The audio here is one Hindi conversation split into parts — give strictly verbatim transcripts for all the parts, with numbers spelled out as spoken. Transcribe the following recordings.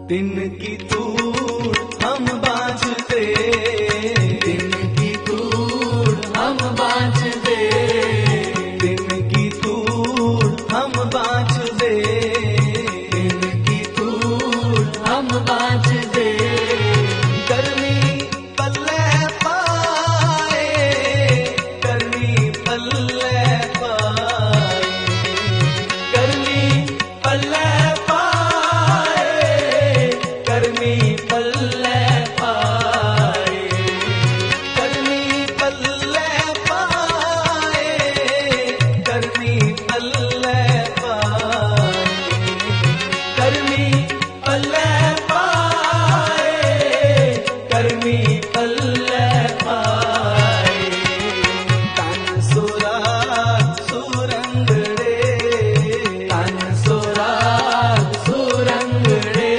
दिन की तूड़ हम बाँच दे, दिन की तूड़ हम बाँच दे, दिन की तूड़ हम बाँच दे, दिन की तूड़ हम बाँच दे। गर्मी पल्ले पाए, गर्मी पल्ले पाए, गर्मी पल्ले गर्मी पल्ले पाए, गर्मी पल्ले पाए, गर्मी पल्ले पाए, गर्मी पल्ले पाए, गर्मी पल्ले पाए। तन सोरा सुरंगड़े, तन सोरा सुरंगड़े,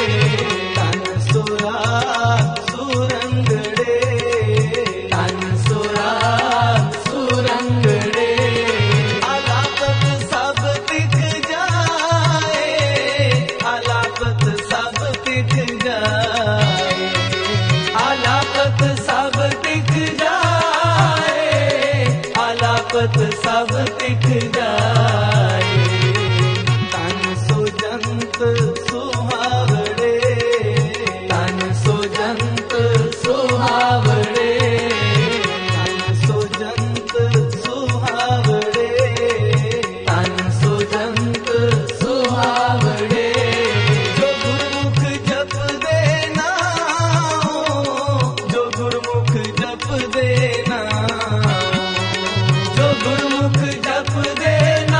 सुरंगड़े, तन सोरा सुरंगड़े। अलापत सब दिख जाए, अलापत सब दिख जाए, अलापत सब दिख जाए, अलापत सब दिख जाए। तन सुजंत सुहावड़े, तन सुजंत सुहावड़े, तन सुजंत सुहावड़े, तन सुजंत सुहावड़े। जो गुरमुख जप देना, जो गुरमुख जप देना, जो गुरमुख जप देना,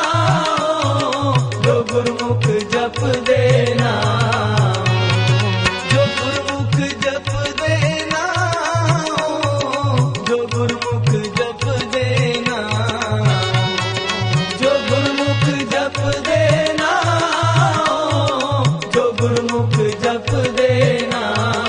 जो गुरमुख जप देना, जो गुरमुख जप देना, जो गुरमुख जप देना, जो गुरमुख जप देना, जो गुरमुख जप देना।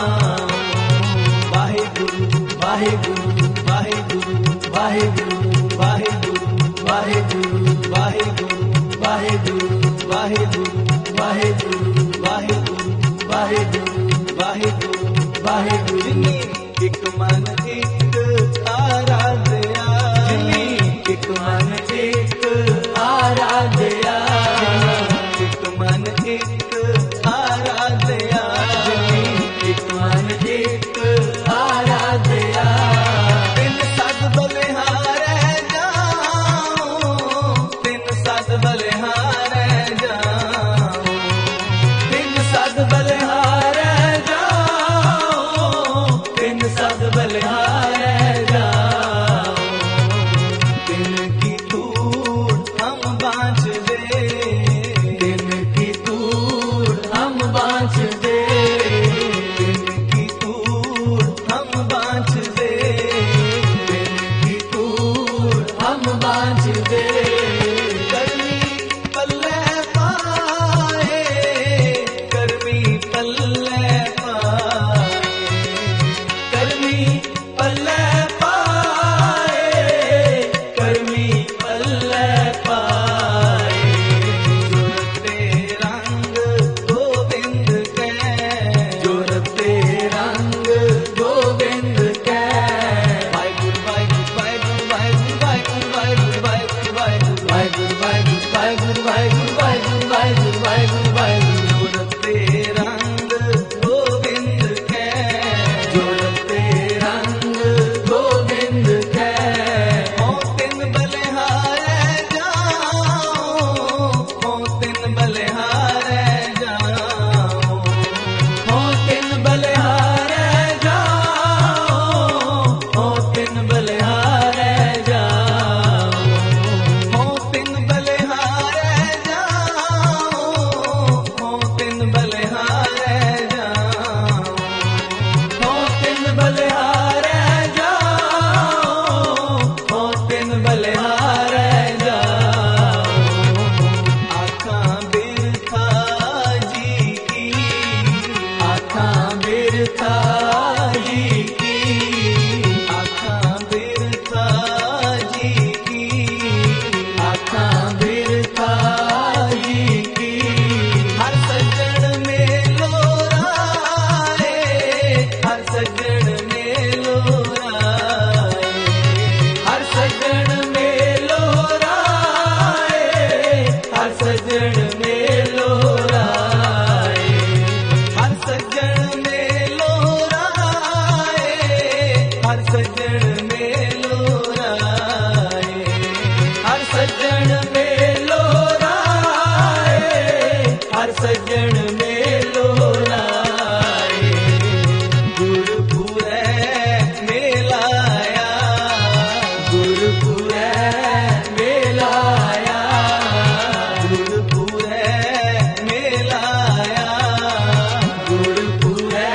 वाहिगुरु वाहिगुरु वाहिगुरु वाहिगुरु वाहिगुरु वाहिगुरु वाहिगुरु वाहिगुरु वाहिगुरु वाहिगुरु वाहिगुरु वाहिगुरु वाहिगुरु वाहिगुरु। एक मन एक आराधया, एक मन एक आराधया, एक मन एक आराधया, एक मन एक आराधया। तिन सद बलिहारै जाऊं, तिन सद बलिहारै जाऊं, तिन सद बलिहारै जाऊं, तिन सद बलिहारै जाऊं। दिन की तूड़ हम बाँच दे, दिन की तूड़ हम बाँच दे। मेलो लाए, गुरपुरै मेलाया, गुरपुरै मेलाया, गुरपुरै मेलाया, गुरपुरै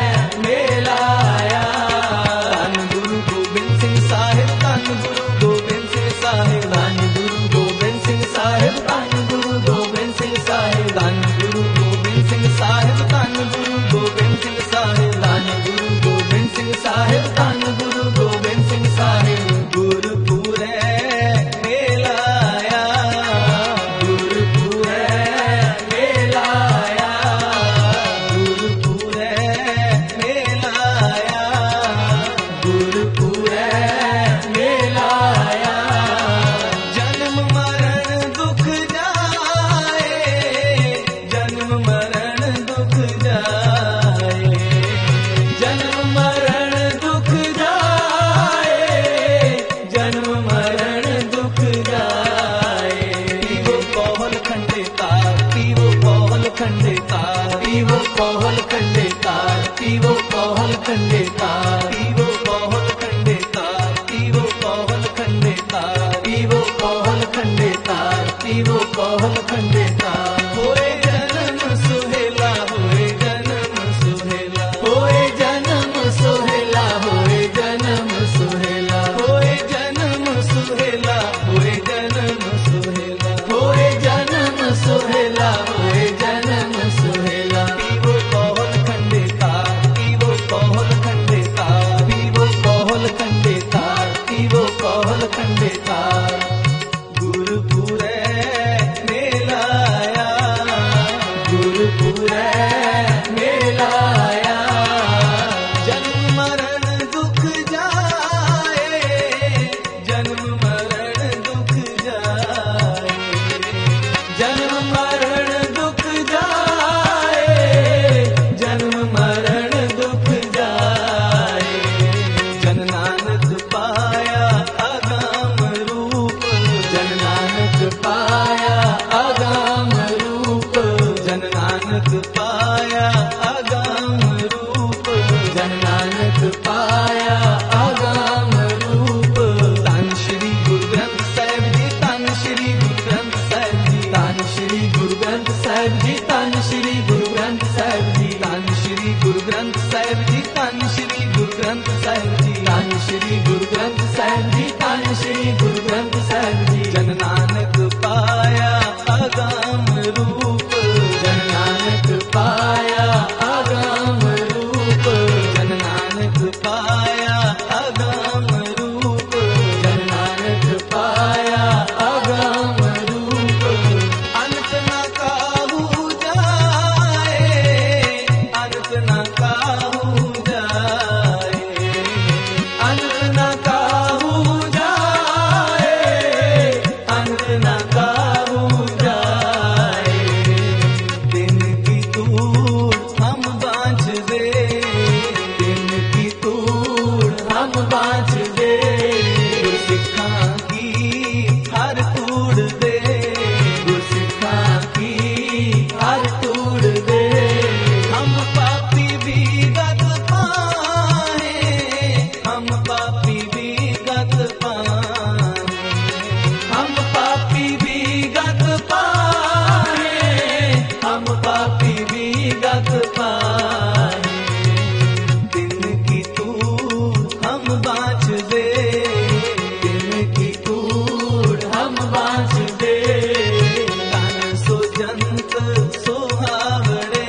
मेलाया। धन गुरु गोबिंद सिंह साहिब, धन गुरु गोबिंद सिंह साहिब, धन गुरु गोबिंद सिंह साहिब, धन गुरु गोबिंद सिंह साहिब, धन गुरु गोबिंद सिंह साहिब, धन गुरु गोबिंद सिंह साहिब, धन गुरु गोबिंद सिंह साहिब, धन गुरु गोबिंद सिंह साहिब। गुरपुरै मेलाया, गुरपुरै मेलाया, गुरपुरै मेलाया, गुरपुरै मेलाया। जन्म मरण दुख जाए, जन्म मरण दुख जाए, जन्म मरण दुख जाए, जन्म मरण दुख जाए। पीवो पौहल खंडे तार, पीवो पौहल खंडे तार, पीवो पौहल खंडे तार, पीवो पौहल खंडे तार, पीवो पौहल खंडे तार, पीवो पौहल खंडे तार, पीवो पौहल खंडे तार, पीवो पौहल खंडे तार। होए जन्म सुहेला, होए जन्म सुहेला, होए जन्म सुहेला, होए जन्म सुहेला, होए जन्म सुहेला, होए जन्म सुहेला, होए जन्म सुहेला, होए जन्म सुहेला। पीवो पौहल खंडे तार, पीवो पौहल खंडे तार, पीवो पौहल खंडे तार, पीवो पौहल खंडे तार। गुरपुरै मेलाया, गुरपुरै मेलाया। जन्म मरण दुख जाए, जन्म मरण दुख जाए, जन्म मरण दुख जाए, जन्म मरण दुख जाए। जन नानक पाया अगम रूप, जन नानक पाया अगम रूप, जन नानक पाया अगम रूप, जन नानक पाया अगम रूप। धन श्री गुरु ग्रंथ साहिब जी, धन श्री गुरु ग्रंथ साहिब जी, धन श्री गुरु ग्रंथ साहिब जी, धन श्री गुरु ग्रंथ साहिब जी, धन श्री गुरु ग्रंथ साहिब जी, धन श्री गुरु ग्रंथ साहिब जी, धन श्री गुरु ग्रंथ साहिब जी, धन श्री गुरु ग्रंथ साहिब जी। जन नानक पाया अगम रूप, जन नानक पाया अगम रूप, जन नानक पाया अगम रूप, जन नानक पाया अगम रूप। अंत न काहू जाए, अंत न काहू जाए, अंत न काहू जाए, अंत न काहू जाए। दिन की तूड़ हम बाँच दे, दिन की तूड़ हम बाँच दे। गुरसिक्खां की हर तूड़ दे, गुरसिक्खां की हर तूड़ दे। हम पापी भी गत पाए, हम पापी भी गत पाए, हम पापी भी गत पाए, हम पापी भी गत पाए। दिन की तूड़ हम बाँच दे, दिन की तूड़ हम बाँच दे। तन सो जंत सोहावड़े,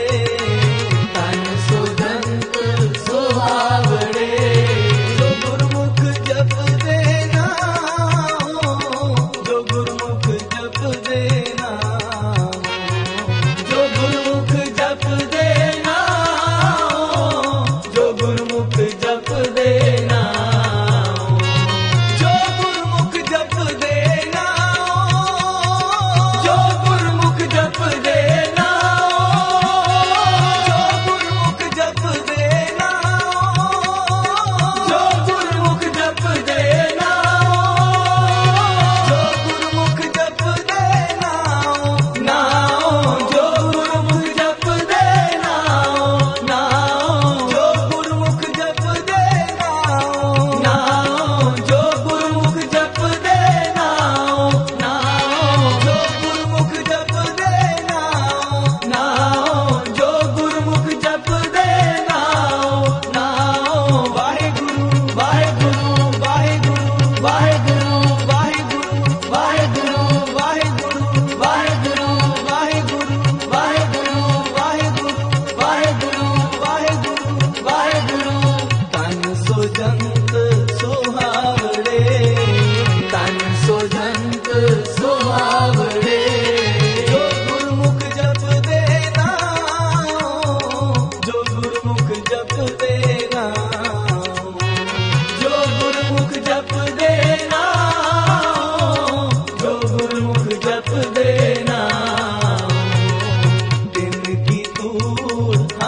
तन सो जंत सोहावड़े। जो गुरमुख जप देना, जो गुरमुख जप देना, जो गुरमुख जप देना,